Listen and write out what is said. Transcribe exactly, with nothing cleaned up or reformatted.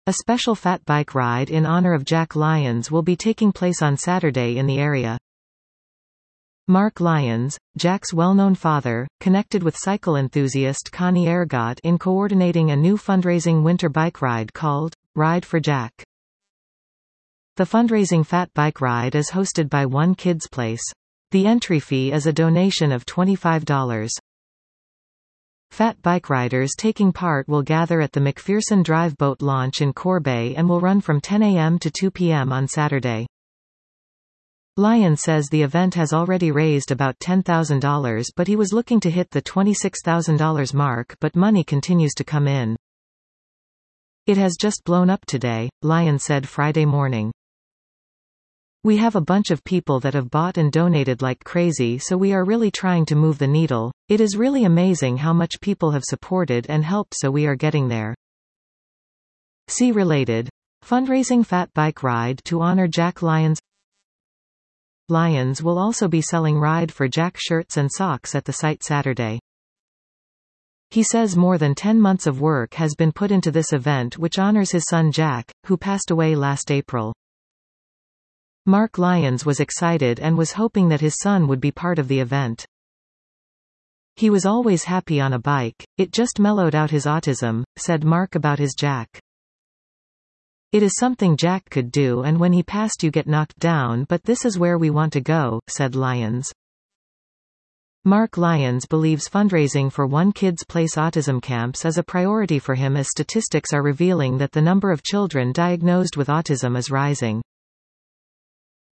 A special fat bike ride in honor of Jack Lyons will be taking place on Saturday in the area. Mark Lyons, Jack's well-known father, connected with cycle enthusiast Connie Ergot in coordinating a new fundraising winter bike ride called Ride for Jack. The fundraising fat bike ride is hosted by One Kids Place. The entry fee is a donation of twenty-five dollars. Fat bike riders taking part will gather at the McPherson Drive boat launch in Corbay and will run from ten a m to two p m on Saturday. Lyons says the event has already raised about ten thousand dollars, but he was looking to hit the twenty-six thousand dollars mark, but money continues to come in. It has just blown up today, Lyons said Friday morning. We have a bunch of people that have bought and donated like crazy, so we are really trying to move the needle. It is really amazing how much people have supported and helped, so we are getting there. See related. Fundraising fat bike ride to honor Jack Lyons. Lyons will also be selling Ride for Jack shirts and socks at the site Saturday. He says more than ten months of work has been put into this event, which honors his son Jack, who passed away last April. Mark Lyons was excited and was hoping that his son would be part of the event. He was always happy on a bike, it just mellowed out his autism, said Mark about his Jack. It is something Jack could do, and when he passed you get knocked down, but this is where we want to go, said Lyons. Mark Lyons believes fundraising for One Kids Place autism camps is a priority for him, as statistics are revealing that the number of children diagnosed with autism is rising.